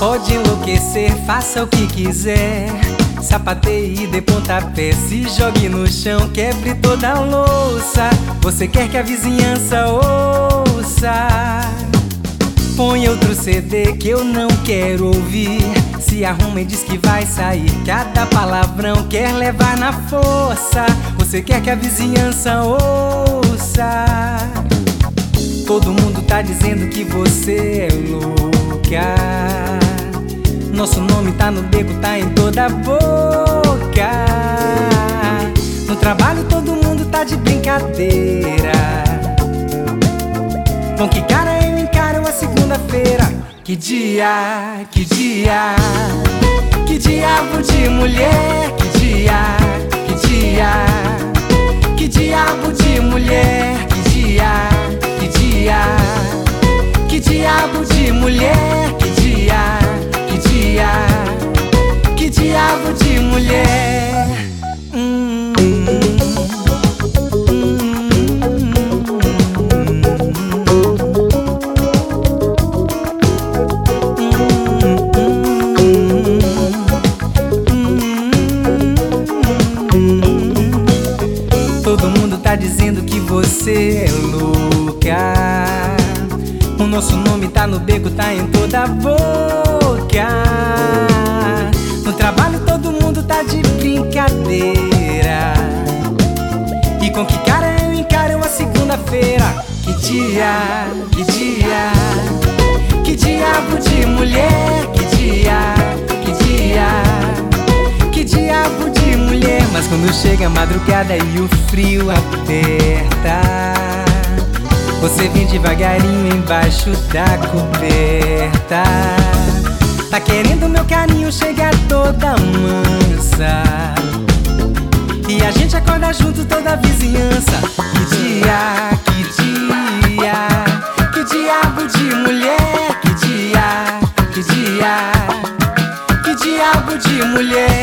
Pode enlouquecer, faça o que quiser. Sapateie e dê pontapé, se jogue no chão, quebre toda a louça. Você quer que a vizinhança ouça? Põe outro CD que eu não quero ouvir. Se arruma e diz que vai sair, cada palavrão quer levar na força. Você quer que a vizinhança ouça? Todo mundo tá dizendo que você é louca. Nosso nome tá no beco, tá em toda a boca. No trabalho todo mundo tá de brincadeira. Com que cara eu encaro a segunda-feira? Que dia, que dia, que diabo de mulher? Que dia, que dia, que diabo de mulher? Que dia, que dia, que diabo de mulher? Que dia, que dia, que diabo de mulher? Todo mundo tá dizendo que você é louca. O nosso nome tá no beco, tá em toda a boca. No trabalho todo mundo tá de brincadeira. E com que cara eu encaro a segunda-feira? Que dia, que dia, que diabo de mulher? Que dia, que dia, que diabo de mulher? Mas quando chega a madrugada e o frio aperta, você vem devagarinho embaixo da coberta. Tá querendo meu carinho, chega toda mansa. E a gente acorda junto, toda a vizinhança. Que dia, que dia, que diabo de mulher? Que dia, que dia, que diabo de mulher?